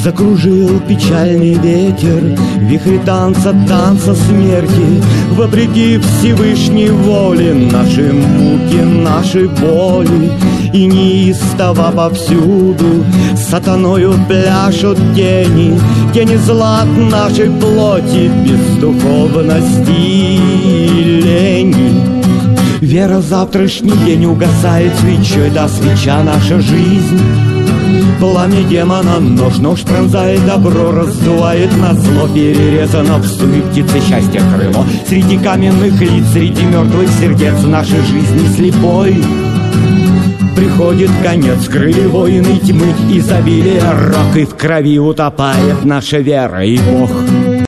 Закружил печальный ветер, вихри танца, танца смерти. Вопреки Всевышней воле наши муки, наши боли. И неистово повсюду сатаною пляшут тени, тени зла от нашей плоти, бездуховности и лени. Вера в завтрашний день угасает свечой, да свеча наша жизнь. Пламя демона нож пронзает добро, раздувает назло, перерезано в суе птицы счастья крыло. Среди каменных лиц, среди мертвых сердец нашей жизни слепой приходит конец, крылья воины тьмы, изобилие рок, и в крови утопает наша вера и Бог.